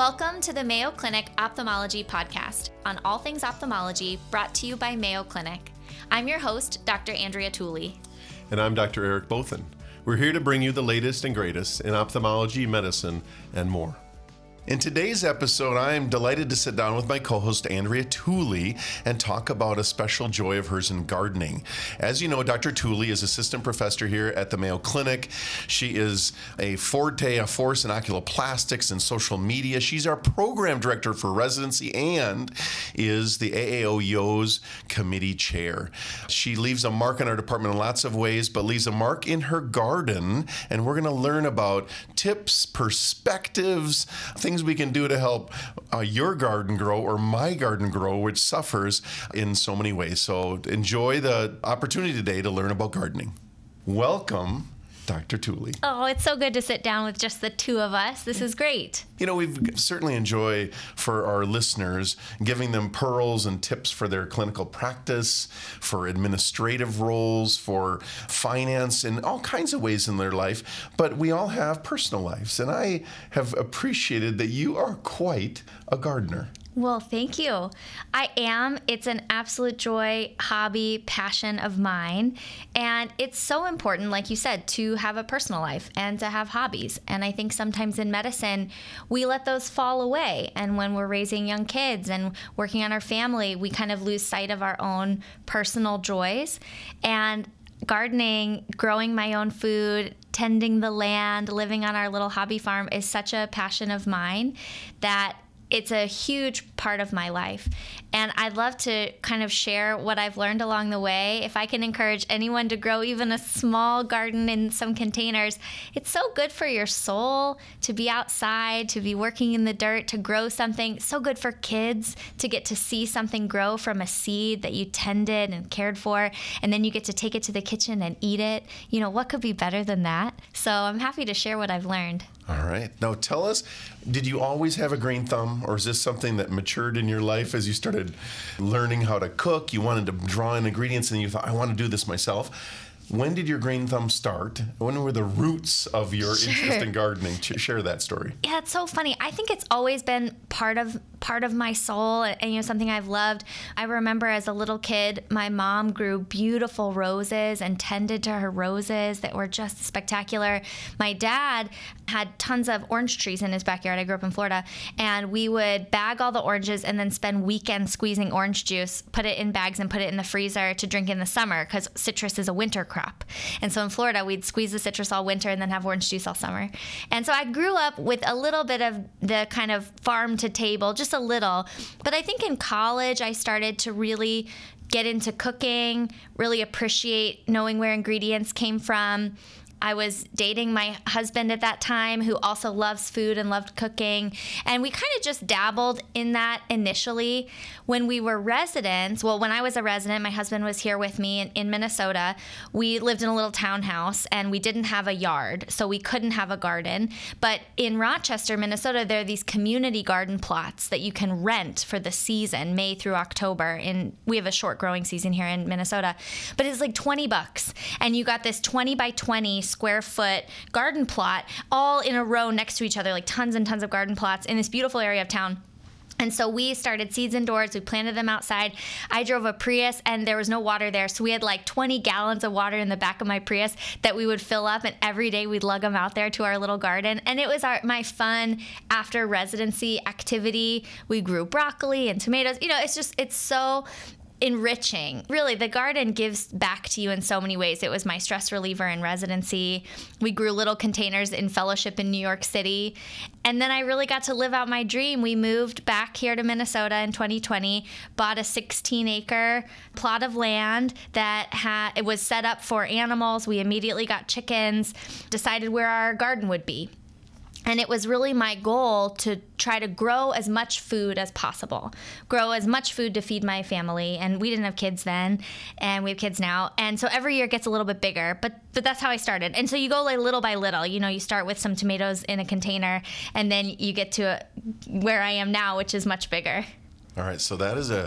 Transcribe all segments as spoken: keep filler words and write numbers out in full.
Welcome to the Mayo Clinic Ophthalmology Podcast on all things ophthalmology, brought to you by Mayo Clinic. I'm your host, Doctor Andrea Tooley. And I'm Doctor Eric Bothan. We're here to bring you the latest and greatest in ophthalmology, medicine, and more. In today's episode, I am delighted to sit down with my co-host Andrea Tooley and talk about a special joy of hers in gardening. As you know, Doctor Tooley is assistant professor here at the Mayo Clinic. She is a forte, a force in oculoplastics and social media. She's our program director for residency and is the A A O Y O's committee chair. She leaves a mark in our department in lots of ways, but leaves a mark in her garden, and we're going to learn about tips, perspectives, things we can do to help uh, your garden grow or my garden grow, which suffers in so many ways. So enjoy the opportunity today to learn about gardening. Welcome, Doctor Tooley. Oh, it's so good to sit down with just the two of us. This is great. You know, we certainly enjoy for our listeners giving them pearls and tips for their clinical practice, for administrative roles, for finance, in all kinds of ways in their life. But we all have personal lives, and I have appreciated that you are quite a gardener. Well, thank you. I am. It's an absolute joy, hobby, passion of mine. And it's so important, like you said, to have a personal life and to have hobbies. And I think sometimes in medicine, we let those fall away. And when we're raising young kids and working on our family, we kind of lose sight of our own personal joys. And gardening, growing my own food, tending the land, living on our little hobby farm is such a passion of mine that it's a huge part of my life. And I'd love to kind of share what I've learned along the way. If I can encourage anyone to grow even a small garden in some containers, it's so good for your soul to be outside, to be working in the dirt, to grow something. So good for kids to get to see something grow from a seed that you tended and cared for, and then you get to take it to the kitchen and eat it. You know, what could be better than that? So I'm happy to share what I've learned. All right. Now tell us, did you always have a green thumb, or is this something that matured in your life as you started learning how to cook? You wanted to draw in ingredients and you thought, I want to do this myself. When did your green thumb start? When were the roots of your Sure. interest in gardening? Share that story. Yeah, it's so funny. I think it's always been part of part of my soul, and, and you know, something I've loved. I remember as a little kid, my mom grew beautiful roses and tended to her roses that were just spectacular. My dad had tons of orange trees in his backyard. I grew up in Florida, and we would bag all the oranges and then spend weekends squeezing orange juice, put it in bags and put it in the freezer to drink in the summer, because citrus is a winter crop. And so in Florida, we'd squeeze the citrus all winter and then have orange juice all summer. And so I grew up with a little bit of the kind of farm to table, just a little. But I think in college, I started to really get into cooking, really appreciate knowing where ingredients came from. I was dating my husband at that time, who also loves food and loved cooking. And we kind of just dabbled in that initially. When we were residents, well, when I was a resident, my husband was here with me in, in Minnesota. We lived in a little townhouse and we didn't have a yard, so we couldn't have a garden. But in Rochester, Minnesota, there are these community garden plots that you can rent for the season, May through October. And we have a short growing season here in Minnesota. But it's like twenty bucks. And you got this twenty by twenty square foot garden plot all in a row next to each other, like tons and tons of garden plots in this beautiful area of town. And so we started seeds indoors. We planted them outside. I drove a Prius and there was no water there. So we had like twenty gallons of water in the back of my Prius that we would fill up, and every day we'd lug them out there to our little garden. And it was our my fun after residency activity. We grew broccoli and tomatoes. You know, it's just, it's so enriching. Really, the garden gives back to you in so many ways. It was my stress reliever in residency. We grew little containers in fellowship in New York City. And then I really got to live out my dream. We moved back here to Minnesota in twenty twenty, bought a sixteen acre plot of land that had, it was set up for animals. We immediately got chickens, decided where our garden would be. And it was really my goal to try to grow as much food as possible, grow as much food to feed my family. And we didn't have kids then, and we have kids now. And so every year it gets a little bit bigger, but but that's how I started. And so you go like little by little. You know, you start with some tomatoes in a container, and then you get to where I am now, which is much bigger. All right, so that is a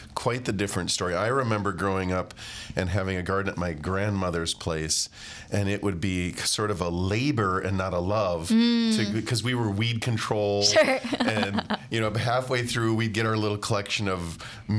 quite the different story. I remember growing up and having a garden at my grandmother's place, and it would be sort of a labor and not a love, mm. because we were weed control. Sure. And, you know, halfway through, we'd get our little collection of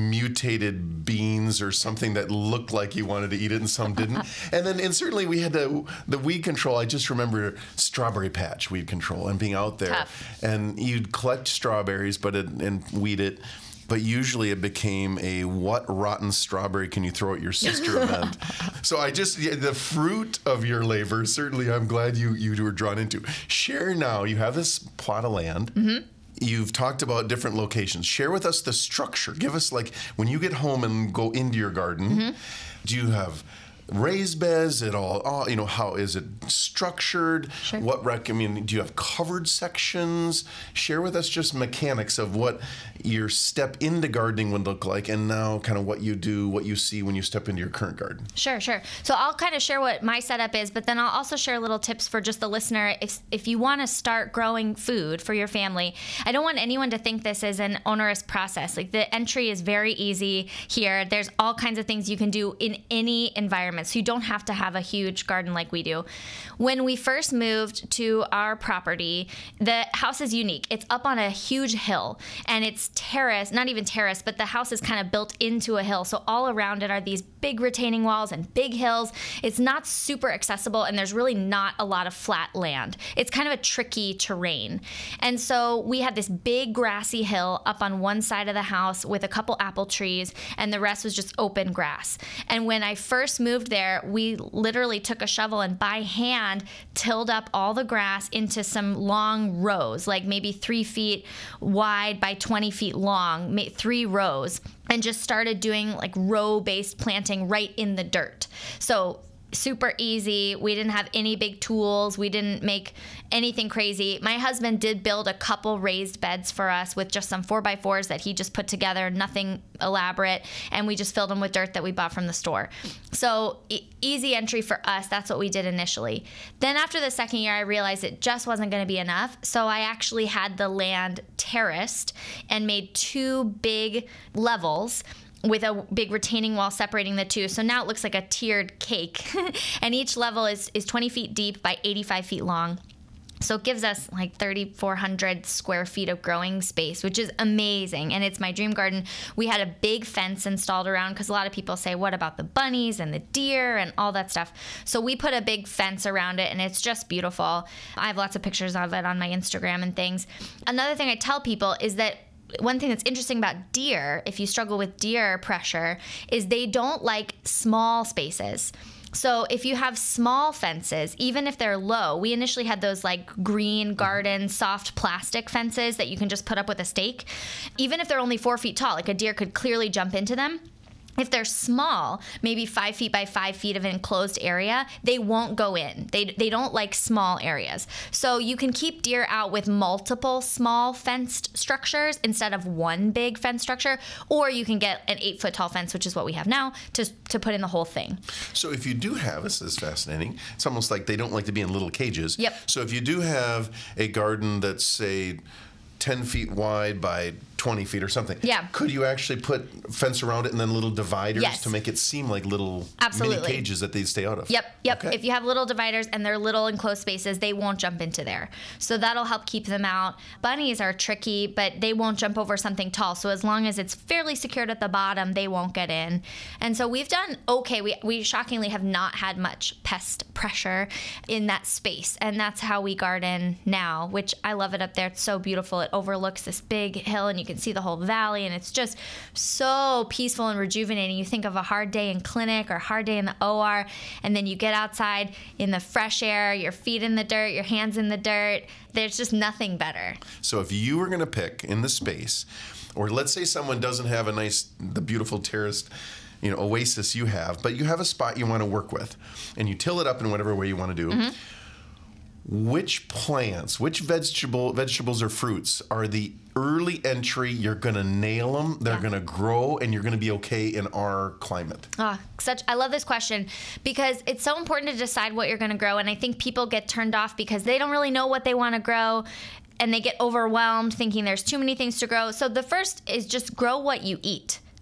mutated beans or something that looked like you wanted to eat it and some didn't. And then, and certainly we had the, the weed control. I just remember strawberry patch weed control and being out there. Tough. And you'd collect strawberries but it, and weed it. But usually it became a what rotten strawberry can you throw at your sister event. So I just, yeah, the fruit of your labor, certainly I'm glad you, you were drawn into. Share now, you have this plot of land. Mm-hmm. You've talked about different locations. Share with us the structure. Give us, like, when you get home and go into your garden, mm-hmm. do you have raised beds at all? Oh, you know, how is it structured? Sure. What rec- I mean, do you have covered sections? Share with us just mechanics of what your step into gardening would look like, and now kind of what you do, what you see when you step into your current garden. Sure, sure. So I'll kind of share what my setup is, but then I'll also share little tips for just the listener. If if you want to start growing food for your family, I don't want anyone to think this is an onerous process. Like, the entry is very easy here. There's all kinds of things you can do in any environment. So you don't have to have a huge garden like we do. When we first moved to our property, the house is unique. It's up on a huge hill, and it's terraced, not even terraced, but the house is kind of built into a hill. So all around it are these big retaining walls and big hills. It's not super accessible, and there's really not a lot of flat land. It's kind of a tricky terrain. And so we had this big grassy hill up on one side of the house with a couple apple trees, and the rest was just open grass. And when I first moved there, we literally took a shovel and by hand tilled up all the grass into some long rows, like maybe three feet wide by twenty feet long, three rows, and just started doing like row-based planting right in the dirt. So super easy. We didn't have any big tools. We didn't make anything crazy. My husband did build a couple raised beds for us with just some four by fours that he just put together, nothing elaborate, and we just filled them with dirt that we bought from the store. So e- easy entry for us. That's what we did initially. Then after the second year, I realized it just wasn't going to be enough. So I actually had the land terraced and made two big levels with a big retaining wall separating the two. So now it looks like a tiered cake. And each level is, is twenty feet deep by eighty-five feet long. So it gives us like thirty-four hundred square feet of growing space, which is amazing. And it's my dream garden. We had a big fence installed around because a lot of people say, what about the bunnies and the deer and all that stuff? So we put a big fence around it, and it's just beautiful. I have lots of pictures of it on my Instagram and things. Another thing I tell people is that one thing that's interesting about deer, if you struggle with deer pressure, is they don't like small spaces. So if you have small fences, even if they're low, we initially had those like green garden soft plastic fences that you can just put up with a stake. Even if they're only four feet tall, like a deer could clearly jump into them. If they're small, maybe five feet by five feet of an enclosed area, they won't go in. They they don't like small areas. So you can keep deer out with multiple small fenced structures instead of one big fence structure, or you can get an eight foot tall fence, which is what we have now, to to put in the whole thing. So if you do have, this is fascinating, it's almost like they don't like to be in little cages. Yep. So if you do have a garden that's, say, ten feet wide by twenty feet or something. Yeah. Could you actually put fence around it and then little dividers yes. to make it seem like little Absolutely. mini cages that they stay out of? Yep, yep. Okay. If you have little dividers and they're little enclosed spaces, they won't jump into there. So that'll help keep them out. Bunnies are tricky, but they won't jump over something tall. So as long as it's fairly secured at the bottom, they won't get in. And so we've done okay. We, we shockingly have not had much pest pressure in that space. And that's how we garden now, which I love it up there. It's so beautiful. It overlooks this big hill and you can see the whole valley. And it's just so peaceful and rejuvenating. You think of a hard day in clinic or a hard day in the O R, and then you get outside in the fresh air, your feet in the dirt, your hands in the dirt. There's just nothing better. So if you were going to pick in the space, or let's say someone doesn't have a nice, the beautiful terraced, you know, oasis you have, but you have a spot you want to work with, and you till it up in whatever way you want to do. Mm-hmm. Which plants, which vegetable, vegetables or fruits are the early entry? You're going to nail them. They're yeah. going to grow, and you're going to be okay in our climate. Ah, such. I love this question because it's so important to decide what you're going to grow. And I think people get turned off because they don't really know what they want to grow, and they get overwhelmed thinking there's too many things to grow. So the first is just grow what you eat.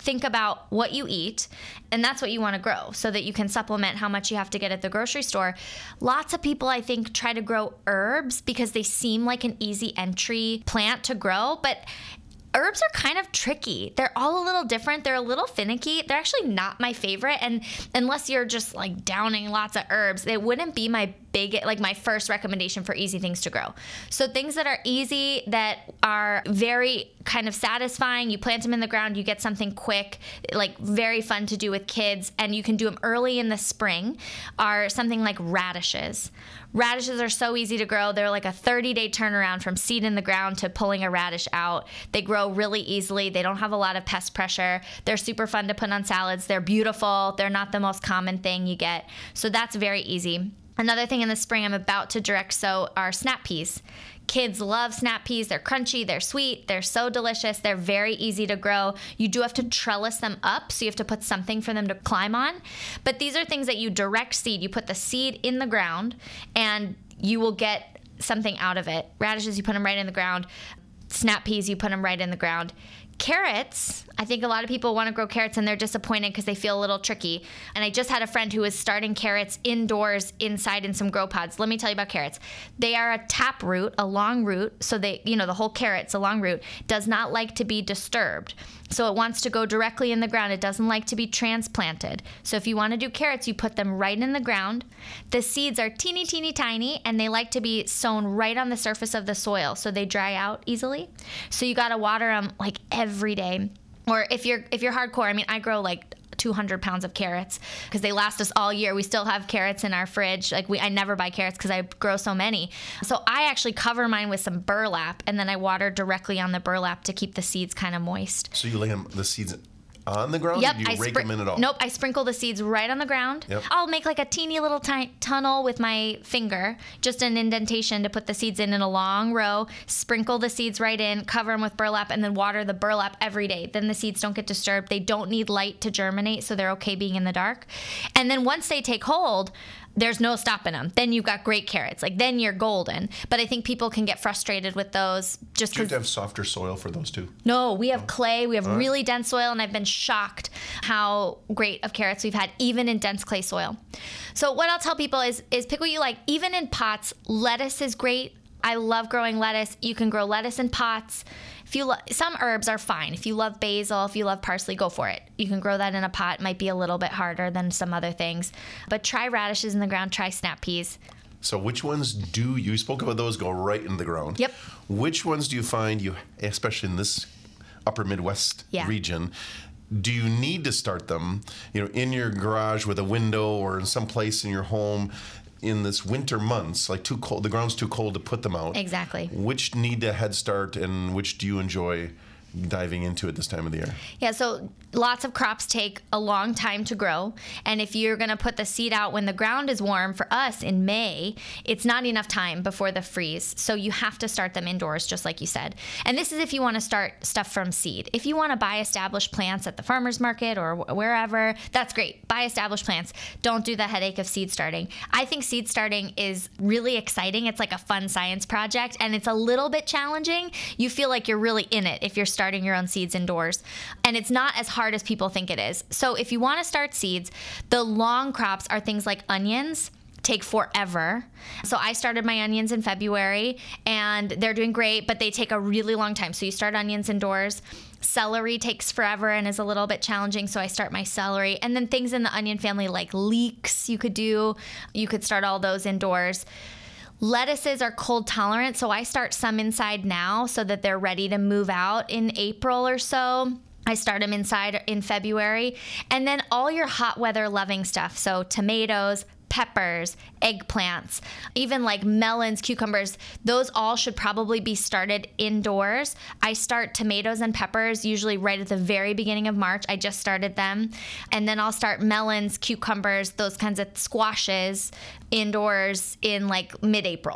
think about what you eat, and that's what you want to grow so that you can supplement how much you have to get at the grocery store. Lots of people, I think, try to grow herbs because they seem like an easy entry plant to grow, but herbs are kind of tricky. They're all a little different. They're a little finicky. They're actually not my favorite. And unless you're just like downing lots of herbs, it wouldn't be my big, like my first recommendation for easy things to grow. So things that are easy, that are very kind of satisfying, you plant them in the ground, you get something quick, like very fun to do with kids, and you can do them early in the spring, are something like radishes. Radishes are so easy to grow. They're like a thirty day turnaround from seed in the ground to pulling a radish out. They grow really easily. They don't have a lot of pest pressure. They're super fun to put on salads. They're beautiful. They're not the most common thing you get. So that's very easy. Another thing in the spring I'm about to direct sow are snap peas. Kids love snap peas. They're crunchy, they're sweet, they're so delicious, they're very easy to grow. You do have to trellis them up, so you have to put something for them to climb on. But these are things that you direct seed. You put the seed in the ground and you will get something out of it. Radishes, you put them right in the ground. Snap peas, you put them right in the ground. Carrots, I think a lot of people want to grow carrots and they're disappointed because they feel a little tricky. And I just had a friend who was starting carrots indoors inside in some grow pods. Let me tell you about carrots. They are a tap root, a long root. So they, you know, the whole carrot's a long root, does not like to be disturbed. So it wants to go directly in the ground. It doesn't like to be transplanted. So if you want to do carrots, you put them right in the ground. The seeds are teeny, teeny, tiny, and they like to be sown right on the surface of the soil so they dry out easily. So you got to water them like every day. Or if you're if you're hardcore, I mean, I grow like two hundred pounds of carrots because they last us all year. We still have carrots in our fridge. Like we, I never buy carrots because I grow so many. So I actually cover mine with some burlap, and then I water directly on the burlap to keep the seeds kind of moist. So you lay them, the seeds on the ground? Yep. Or do you I rake spr- them in at all? Nope. I sprinkle the seeds right on the ground. Yep. I'll make like a teeny little ti- tunnel with my finger, just an indentation to put the seeds in in a long row, sprinkle the seeds right in, cover them with burlap, and then water the burlap every day. Then the seeds don't get disturbed. They don't need light to germinate, so they're okay being in the dark. And then once they take hold, there's no stopping them. Then you've got great carrots. Like then you're golden. But I think people can get frustrated with those just Do you have because. to have softer soil for those too? No, we have clay. We have All right. really dense soil, and I've been shocked how great of carrots we've had, even in dense clay soil. So what I'll tell people is, is pick what you like. Even in pots, lettuce is great. I love growing lettuce. You can grow lettuce in pots. If you lo- some herbs are fine. If you love basil, if you love parsley, go for it. You can grow that in a pot. It might be a little bit harder than some other things. But try radishes in the ground. Try snap peas. So which ones do you, you spoke about those go right in the ground. Yep. Which ones do you find you, especially in this upper Midwest Yeah. region, do you need to start them, you know, in your garage with a window or in some place in your home in this winter months, like too cold, the ground's too cold to put them out? Exactly. Which need a head start and which do you enjoy diving into at this time of the year? Yeah, so lots of crops take a long time to grow. And if you're going to put the seed out when the ground is warm, for us in May, it's not enough time before the freeze. So you have to start them indoors, just like you said. And this is if you want to start stuff from seed. If you want to buy established plants at the farmer's market or wherever, that's great. Buy established plants. Don't do the headache of seed starting. I think seed starting is really exciting. It's like a fun science project, and it's a little bit challenging. You feel like you're really in it if you're starting your own seeds indoors. And it's not as hard as people think it is. So if you want to start seeds, the long crops are things like onions. Take forever. So I started my onions in February, and they're doing great, but they take a really long time. So you start onions indoors. Celery takes forever and is a little bit challenging, so I start my celery. And then things in the onion family like leeks you could do. You could start all those indoors. Lettuces are cold tolerant, so I start some inside now so that they're ready to move out in April or so. I start them inside in February. And then all your hot weather loving stuff, so tomatoes, peppers, eggplants, even like melons, cucumbers, those all should probably be started indoors. I start tomatoes and peppers usually right at the very beginning of March. I just started them. And then I'll start melons, cucumbers, those kinds of squashes indoors in like mid-April.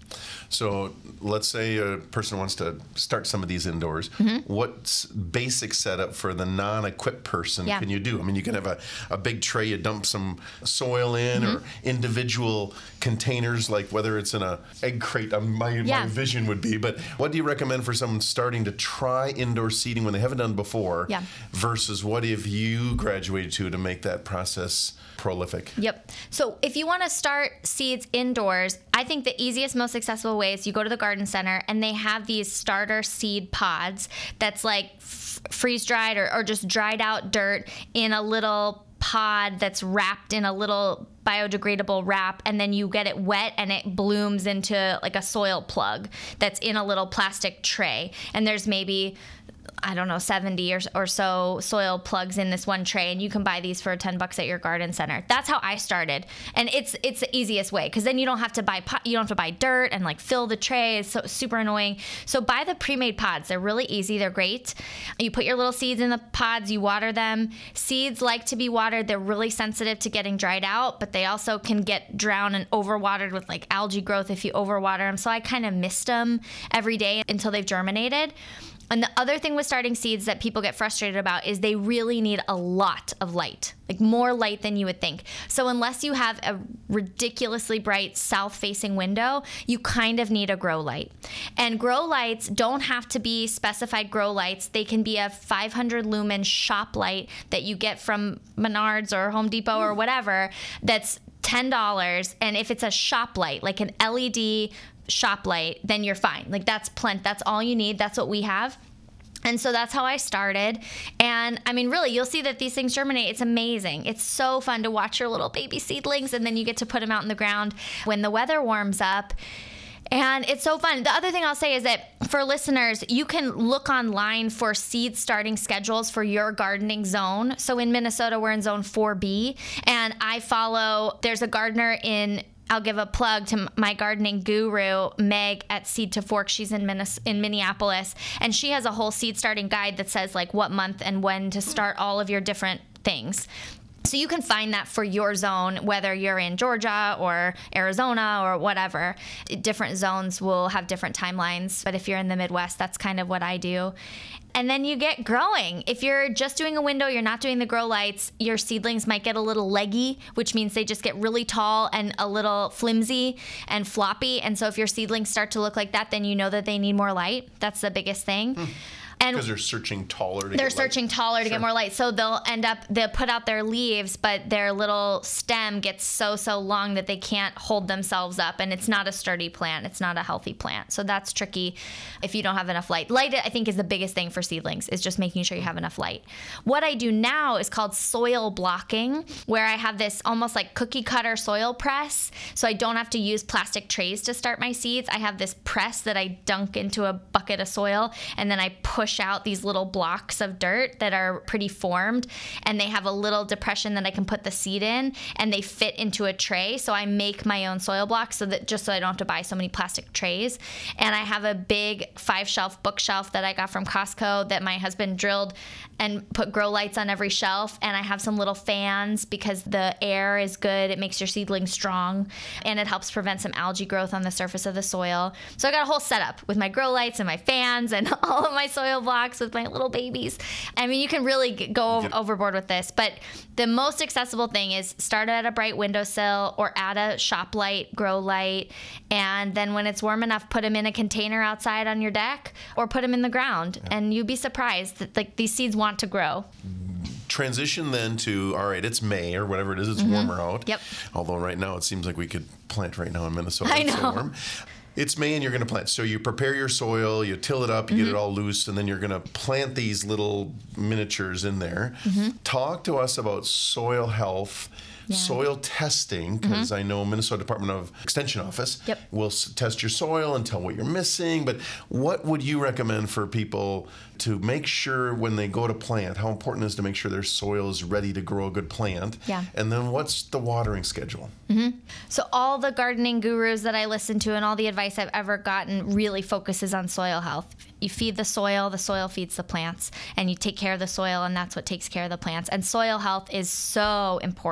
So let's say a person wants to start some of these indoors. Mm-hmm. What basic setup for the non-equipped person yeah. can you do? I mean, you can have a, a big tray you dump some soil in, mm-hmm. or individual containers, like whether it's in a egg crate, um, my, yeah. my vision would be. But what do you recommend for someone starting to try indoor seeding when they haven't done before, yeah. versus what have you graduated to to make that process prolific? Yep. So if you want to start seeds indoors, I think the easiest, most accessible way is you go to the garden center and they have these starter seed pods that's like f- freeze dried or, or just dried out dirt in a little pod that's wrapped in a little biodegradable wrap, and then you get it wet and it blooms into like a soil plug that's in a little plastic tray. And there's maybe, I don't know, seventy or, or so soil plugs in this one tray, and you can buy these for ten bucks at your garden center. That's how I started, and it's it's the easiest way, because then you don't have to buy pot, you don't have to buy dirt and like fill the tray. It's so super annoying. So buy the pre-made pods. They're really easy. They're great. You put your little seeds in the pods. You water them. Seeds like to be watered. They're really sensitive to getting dried out, but they also can get drowned and overwatered with like algae growth if you overwater them. So I kind of mist them every day until they've germinated. And the other thing with starting seeds that people get frustrated about is they really need a lot of light, like more light than you would think. So unless you have a ridiculously bright south-facing window, you kind of need a grow light. And grow lights don't have to be specified grow lights. They can be a five hundred lumen shop light that you get from Menards or Home Depot or whatever that's ten dollars. And if it's a shop light, like an L E D shop light, then you're fine. Like that's plenty. That's all you need. That's what we have. And so that's how I started. And I mean, really, you'll see that these things germinate. It's amazing. It's so fun to watch your little baby seedlings, and then you get to put them out in the ground when the weather warms up. And it's so fun. The other thing I'll say is that for listeners, you can look online for seed starting schedules for your gardening zone. So in Minnesota, we're in zone four B, and I follow, there's a gardener in, I'll give a plug to my gardening guru, Meg at Seed to Fork. She's in Minnes- in Minneapolis, and she has a whole seed starting guide that says like what month and when to start all of your different things. So you can find that for your zone, whether you're in Georgia or Arizona or whatever. Different zones will have different timelines, but if you're in the Midwest, that's kind of what I do. And then you get growing. If you're just doing a window, you're not doing the grow lights, your seedlings might get a little leggy, which means they just get really tall and a little flimsy and floppy. And so if your seedlings start to look like that, then you know that they need more light. That's the biggest thing. Hmm. Because they're searching taller to They're get searching light. taller to Sure. get more light. So they'll end up, they'll put out their leaves, but their little stem gets so, so long that they can't hold themselves up. And it's not a sturdy plant. It's not a healthy plant. So that's tricky if you don't have enough light. Light, I think, is the biggest thing for seedlings, is just making sure you have enough light. What I do now is called soil blocking, where I have this almost like cookie cutter soil press. So I don't have to use plastic trays to start my seeds. I have this press that I dunk into a bucket of soil, and then I push out these little blocks of dirt that are pretty formed, and they have a little depression that I can put the seed in, and they fit into a tray. So I make my own soil blocks so that just so I don't have to buy so many plastic trays. And I have a big five shelf bookshelf that I got from Costco that my husband drilled and put grow lights on every shelf. And I have some little fans because the air is good. It makes your seedlings strong, and it helps prevent some algae growth on the surface of the soil. So I got a whole setup with my grow lights and my fans and all of my soil blocks with my little babies. I mean, you can really go yep. overboard with this, but the most accessible thing is start at a bright windowsill or add a shop light, grow light, and then when it's warm enough, put them in a container outside on your deck or put them in the ground, yeah. and you'd be surprised that like these seeds want to grow. Transition then to, all right, it's May or whatever it is, it's mm-hmm. warmer out. Yep. Although right now it seems like we could plant right now in Minnesota. I know. It's so warm. It's May and you're going to plant. So you prepare your soil, you till it up, you mm-hmm. get it all loose, and then you're going to plant these little miniatures in there. Mm-hmm. Talk to us about soil health, yeah. soil testing, because mm-hmm. I know Minnesota Department of Extension Office yep. will s- test your soil and tell what you're missing. But what would you recommend for people to make sure when they go to plant, how important it is to make sure their soil is ready to grow a good plant? Yeah. And then what's the watering schedule? Mm-hmm. So all the gardening gurus that I listen to and all the advice I've ever gotten really focuses on soil health. You feed the soil, the soil feeds the plants, and you take care of the soil, and that's what takes care of the plants. And soil health is so important.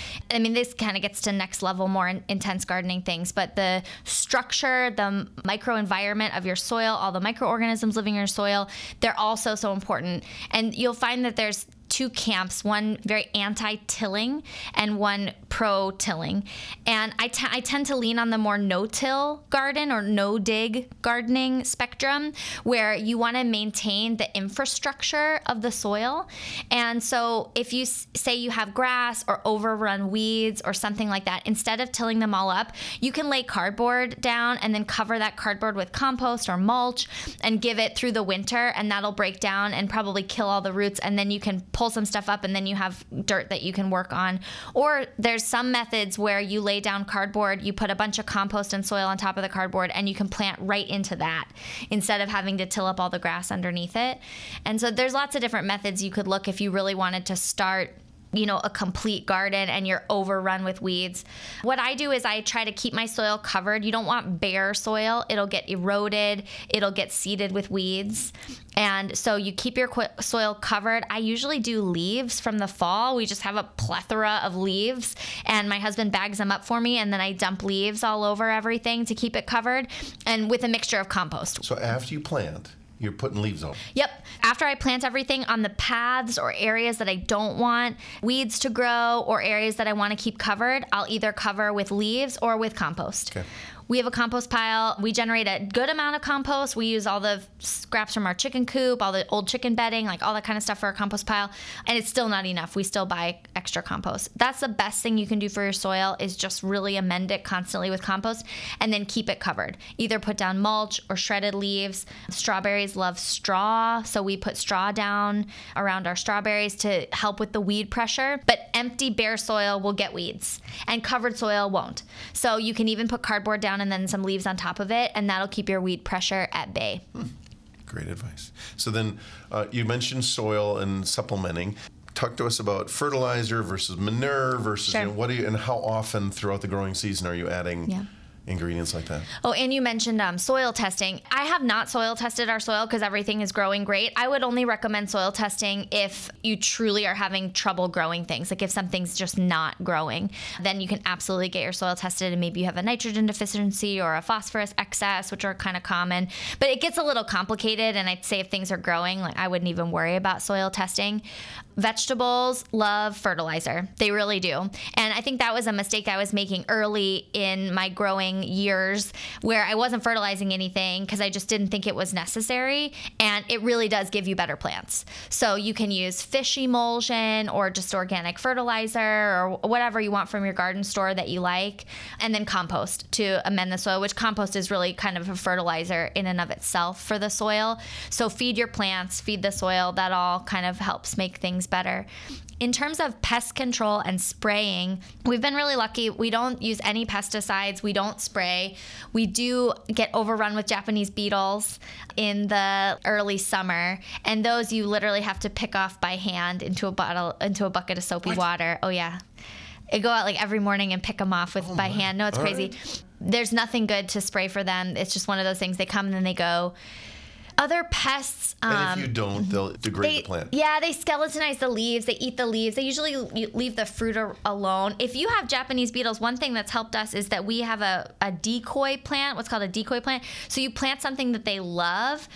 I mean, this kind of gets to next level, more in, intense gardening things, but the structure, the microenvironment of your soil, all the microorganisms living in your soil, they're also so important. And you'll find that there's two camps, one very anti-tilling and one pro-tilling. And I, t- I tend to lean on the more no-till garden or no-dig gardening spectrum, where you want to maintain the infrastructure of the soil. And so if you s- say you have grass or overrun weeds or something like that, instead of tilling them all up, you can lay cardboard down and then cover that cardboard with compost or mulch and give it through the winter, and that'll break down and probably kill all the roots, and then you can pull some stuff up and then you have dirt that you can work on. Or there's some methods where you lay down cardboard, you put a bunch of compost and soil on top of the cardboard, and you can plant right into that instead of having to till up all the grass underneath it. And so there's lots of different methods you could look if you really wanted to start, you know, a complete garden and you're overrun with weeds. What I do is I try to keep my soil covered. You don't want bare soil. It'll get eroded. It'll get seeded with weeds. And so you keep your qu- soil covered. I usually do leaves from the fall. We just have a plethora of leaves, and my husband bags them up for me, and then I dump leaves all over everything to keep it covered, and with a mixture of compost. So after you plant, you're putting leaves on. Yep. After I plant everything on the paths or areas that I don't want weeds to grow or areas that I want to keep covered, I'll either cover with leaves or with compost. Okay. We have a compost pile. We generate a good amount of compost. We use all the scraps from our chicken coop, all the old chicken bedding, like all that kind of stuff for our compost pile. And it's still not enough. We still buy extra compost. That's the best thing you can do for your soil, is just really amend it constantly with compost and then keep it covered. Either put down mulch or shredded leaves. Strawberries love straw, so we put straw down around our strawberries to help with the weed pressure. But empty, bare soil will get weeds, and covered soil won't. So you can even put cardboard down and then some leaves on top of it, and that'll keep your weed pressure at bay. Hmm. Great advice. So then uh, you mentioned soil and supplementing. Talk to us about fertilizer versus manure versus, Sure. you know, what do you, and how often throughout the growing season are you adding Yeah. ingredients like that? Oh, and you mentioned um, soil testing. I have not soil tested our soil because everything is growing great. I would only recommend soil testing if you truly are having trouble growing things. Like if something's just not growing, then you can absolutely get your soil tested, and maybe you have a nitrogen deficiency or a phosphorus excess, which are kind of common. But it gets a little complicated, and I'd say if things are growing, like I wouldn't even worry about soil testing. Vegetables love fertilizer. They really do. And I think that was a mistake I was making early in my growing years, where I wasn't fertilizing anything because I just didn't think it was necessary. And it really does give you better plants. So you can use fish emulsion or just organic fertilizer or whatever you want from your garden store that you like. And then compost to amend the soil, which compost is really kind of a fertilizer in and of itself for the soil. So feed your plants, feed the soil. That all kind of helps make things better. In terms of pest control and spraying, we've been really lucky. We don't use any pesticides. We don't spray. We do get overrun with Japanese beetles in the early summer, and those you literally have to pick off by hand into a bottle, into a bucket of soapy What? water. Oh yeah. I go out like every morning and pick them off with Oh by my. hand. No, it's All crazy. right. There's nothing good to spray for them. It's just one of those things. They come and then they go. Other pests. Um, And if you don't, they'll degrade they, the plant. Yeah, they skeletonize the leaves. They eat the leaves. They usually leave the fruit a- alone. If you have Japanese beetles, one thing that's helped us is that we have a, a decoy plant, what's called a decoy plant. So you plant something that they love.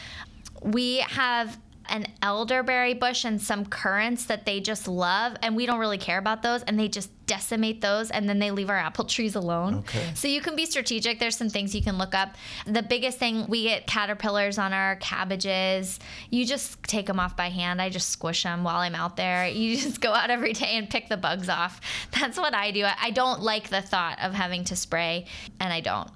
We have an elderberry bush and some currants that they just love, and we don't really care about those, and they just decimate those, and then they leave our apple trees alone. Okay. So you can be strategic. There's some things you can look up. The biggest thing, we get caterpillars on our cabbages. You just take them off by hand. I just squish them while I'm out there. You just go out every day and pick the bugs off. That's what I do. I don't like the thought of having to spray, and I don't.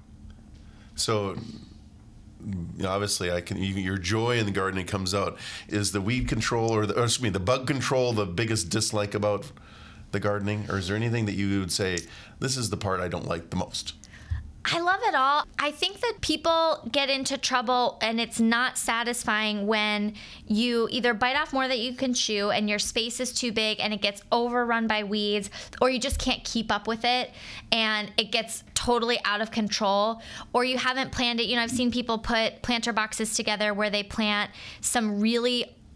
So you know, obviously, I can. You, your joy in the gardening comes out. Is the weed control or the, or excuse me, the bug control the biggest dislike about the gardening, or is there anything that you would say this is the part I don't like the most? I love it all. I think that people get into trouble, and it's not satisfying when you either bite off more than you can chew and your space is too big and it gets overrun by weeds, or you just can't keep up with it and it gets totally out of control, or you haven't planned it. You know, I've seen people put planter boxes together where they plant some really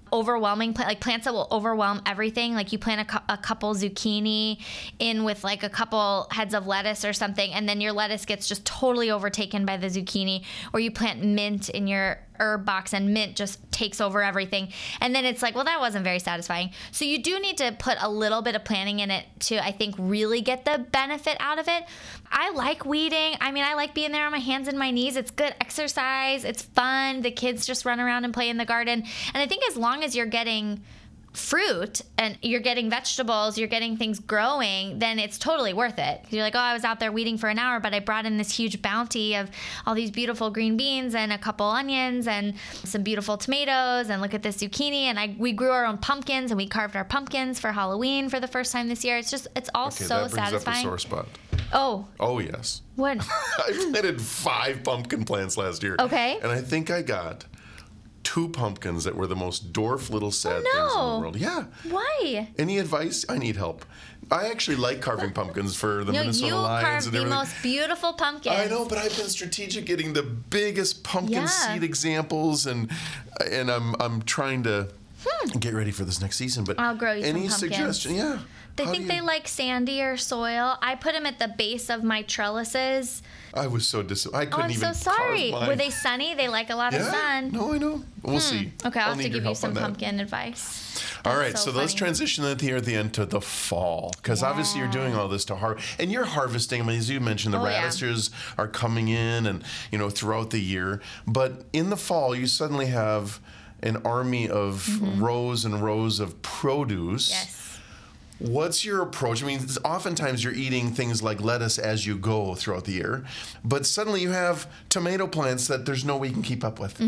overwhelming plant, like plants that will overwhelm everything. Like you plant a, cu- a couple zucchini in with like a couple heads of lettuce or something, and then your lettuce gets just totally overtaken by the zucchini. Or you plant mint in your herb box and mint just takes over everything. And then it's like, well, that wasn't very satisfying. So you do need to put a little bit of planning in it to, I think, really get the benefit out of it. I like weeding. I mean, I like being there on my hands and my knees. It's good exercise. It's fun. The kids just run around and play in the garden. And I think as long as you're getting fruit and you're getting vegetables, you're getting things growing, then it's totally worth it. You're like, oh, I was out there weeding for an hour, but I brought in this huge bounty of all these beautiful green beans and a couple onions and some beautiful tomatoes, and look at this zucchini. And I we grew our own pumpkins, and we carved our pumpkins for Halloween for the first time this year. It's just, it's all okay, so that brings satisfying. up a sore spot. Oh. Oh, yes. What? I planted five pumpkin plants last year. Okay. And I think I got two pumpkins that were the most dwarf little sad Oh, no. things in the world. Yeah. Why? Any advice? I need help. I actually like carving pumpkins for the No, Minnesota you Lions carved and the everything. most beautiful pumpkins. I know, but I've been strategic getting the biggest pumpkin Yeah. seed examples, and and I'm I'm trying to Hmm. get ready for this next season. But I'll grow you some any pumpkins. suggestion? Yeah. They How think do they you- like sandier soil. I put them at the base of my trellises. I was so dis. I Oh, couldn't I'm even. so sorry. carve mine. Were they sunny? They like a lot of Yeah. sun. No, I know. We'll see. Okay, I'll, have need to your give you help some on that. pumpkin advice. All That's right, so, let's funny. transition at the, at the end to the fall, because obviously you're doing all this to harvest, and you're harvesting. I mean, as you mentioned, the Oh, yeah. radishes are coming in, and you know throughout the year. But in the fall, you suddenly have an army of rows and rows of produce. Yes. What's your approach? I mean, it's- oftentimes you're eating things like lettuce as you go throughout the year, but suddenly you have tomato plants that there's no way you can keep up with.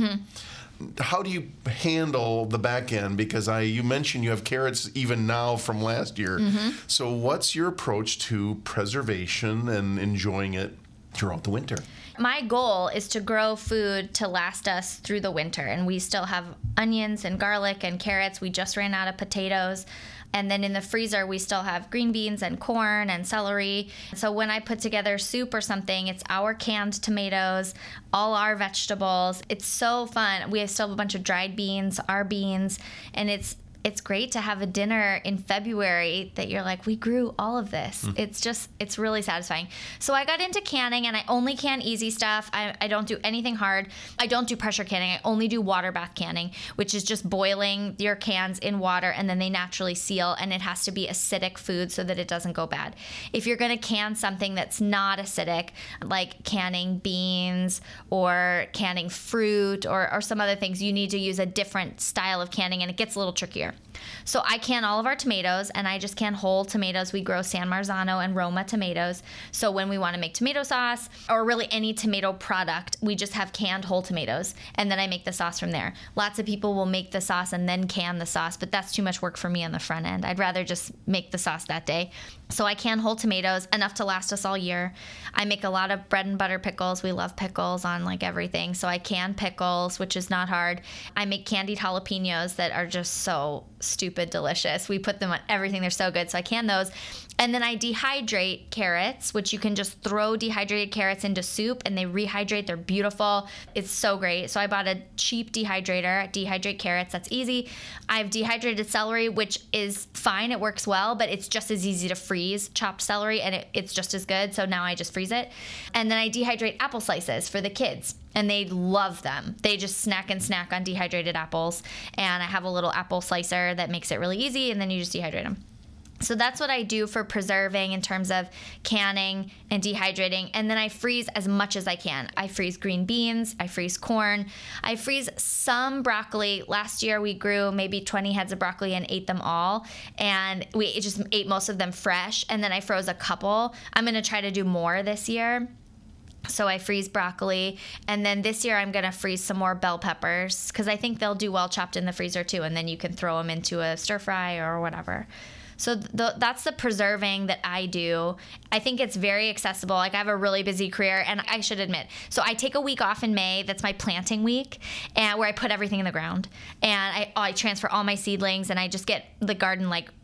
How do you handle the back end? Because I, you mentioned you have carrots even now from last year. So what's your approach to preservation and enjoying it throughout the winter? My goal is to grow food to last us through the winter. And we still have onions and garlic and carrots. We just ran out of potatoes. And then in the freezer, we still have green beans and corn and celery. So when I put together soup or something, it's our canned tomatoes, all our vegetables. It's so fun. We have still have a bunch of dried beans, our beans, and it's it's great to have a dinner in February that you're like, we grew all of this. Mm. It's just, it's really satisfying. So I got into canning, and I only can easy stuff. I, I don't do anything hard. I don't do pressure canning. I only do water bath canning, which is just boiling your cans in water, and then they naturally seal, and it has to be acidic food so that it doesn't go bad. If you're going to can something that's not acidic, like canning beans or canning fruit or, or some other things, you need to use a different style of canning, and it gets a little trickier. So I can all of our tomatoes, and I just can whole tomatoes. We grow San Marzano and Roma tomatoes. So when we want to make tomato sauce or really any tomato product, we just have canned whole tomatoes, and then I make the sauce from there. Lots of people will make the sauce and then can the sauce, but that's too much work for me on the front end. I'd rather just make the sauce that day. So I can whole tomatoes, enough to last us all year. I make a lot of bread and butter pickles. We love pickles on like everything. So I can pickles, which is not hard. I make candied jalapenos that are just so stupid delicious. We put them on everything. They're so good. So I can those. And then I dehydrate carrots, which you can just throw dehydrated carrots into soup and they rehydrate. They're beautiful. It's so great. So I bought a cheap dehydrator, dehydrate carrots. That's easy. I've dehydrated celery, which is fine. It works well, but it's just as easy to freeze chopped celery, and it, it's just as good. So now I just freeze it. And then I dehydrate apple slices for the kids, and they love them. They just snack and snack on dehydrated apples. And I have a little apple slicer that makes it really easy, and then you just dehydrate them. So that's what I do for preserving in terms of canning and dehydrating. And then I freeze as much as I can. I freeze green beans. I freeze corn. I freeze some broccoli. Last year we grew maybe twenty heads of broccoli and ate them all. And we just ate most of them fresh. And then I froze a couple. I'm going to try to do more this year. So I freeze broccoli, and then this year I'm going to freeze some more bell peppers because I think they'll do well chopped in the freezer too, and then you can throw them into a stir fry or whatever. So the, that's the preserving that I do. I think it's very accessible. Like I have a really busy career, and I should admit, so I take a week off in May. That's my planting week, and where I put everything in the ground, and I, I transfer all my seedlings, and I just get the garden like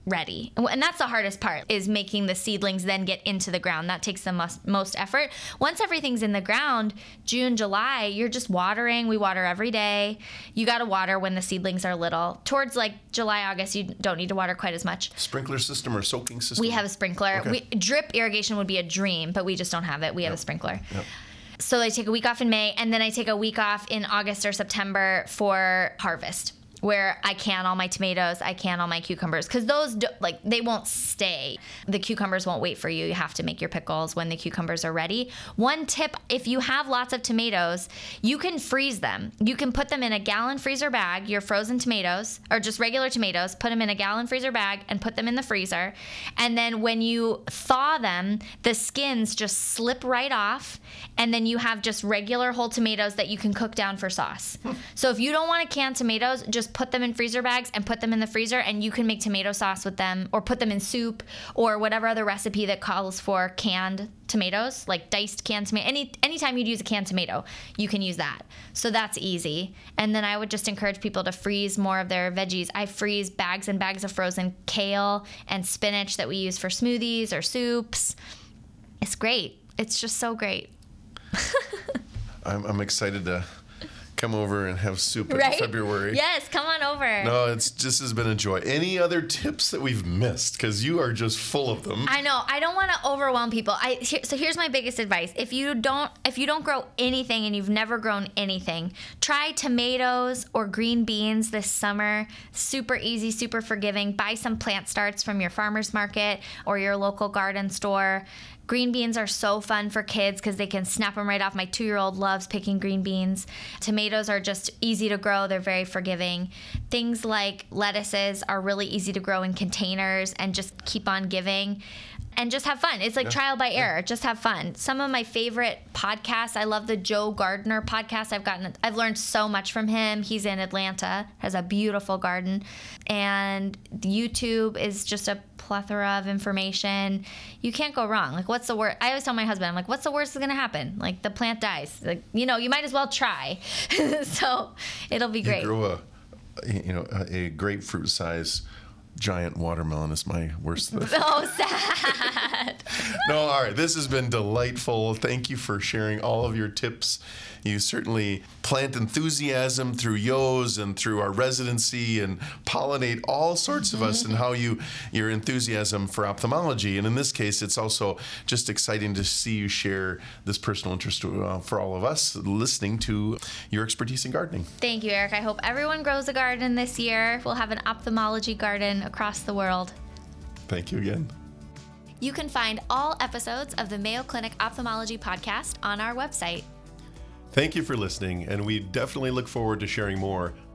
ready. And that's the hardest part, is making the seedlings then get into the ground. That takes the most, most effort. Once everything's in the ground, June, July, you're just watering. We water every day. You got to water when the seedlings are little. Towards like July, August, you don't need to water quite as much. Sprinkler system or soaking system? We have a sprinkler. Okay. We, drip irrigation would be a dream, but we just don't have it. We have Yep. a sprinkler. Yep. So I take a week off in May, and then I take a week off in August or September for harvest, where I can all my tomatoes, I can all my cucumbers, because those, do, like, they won't stay. The cucumbers won't wait for you. You have to make your pickles when the cucumbers are ready. One tip, if you have lots of tomatoes, you can freeze them. You can put them in a gallon freezer bag, your frozen tomatoes, or just regular tomatoes, put them in a gallon freezer bag and put them in the freezer. And then when you thaw them, the skins just slip right off, and then you have just regular whole tomatoes that you can cook down for sauce. So if you don't want to can tomatoes, just put them in freezer bags and put them in the freezer, and you can make tomato sauce with them, or put them in soup, or whatever other recipe that calls for canned tomatoes, like diced canned tomato. Any anytime you'd use a canned tomato, you can use that. So that's easy. And then I would just encourage people to freeze more of their veggies. I freeze bags and bags of frozen kale and spinach that we use for smoothies or soups. It's great. It's just so great. I'm, I'm excited to come over and have soup in Right? February. Yes, come on over. No, it's just has been a joy. Any other tips that we've missed? Because you are just full of them. I know. I don't want to overwhelm people. I here, so here's my biggest advice. If you don't if you don't grow anything and you've never grown anything, try tomatoes or green beans this summer. Super easy, super forgiving. Buy some plant starts from your farmer's market or your local garden store. Green beans are so fun for kids because they can snap them right off. My two-year-old loves picking green beans. Tomatoes are just easy to grow. They're very forgiving. Things like lettuces are really easy to grow in containers, and just keep on giving. And just have fun. It's like Yeah. trial by error. Just have fun. Some of my favorite podcasts, I love the Joe Gardner podcast. I've gotten, I've learned so much from him. He's in Atlanta, has a beautiful garden. And YouTube is just a plethora of information. You can't go wrong. Like, what's the worst? I always tell my husband, I'm like, what's the worst that's going to happen? Like, the plant dies. Like, you know, you might as well try. So it'll be great. You grow a, you know, a, a grapefruit size giant watermelon is my worst thing. So sad. No, all right. This has been delightful. Thank you for sharing all of your tips. You certainly plant enthusiasm through Yo's and through our residency, and pollinate all sorts of us, and how you your enthusiasm for ophthalmology. And in this case, it's also just exciting to see you share this personal interest uh, for all of us listening to your expertise in gardening. Thank you, Eric. I hope everyone grows a garden this year. We'll have an ophthalmology garden across the world. Thank you again. You can find all episodes of the Mayo Clinic Ophthalmology Podcast on our website. Thank you for listening, and we definitely look forward to sharing more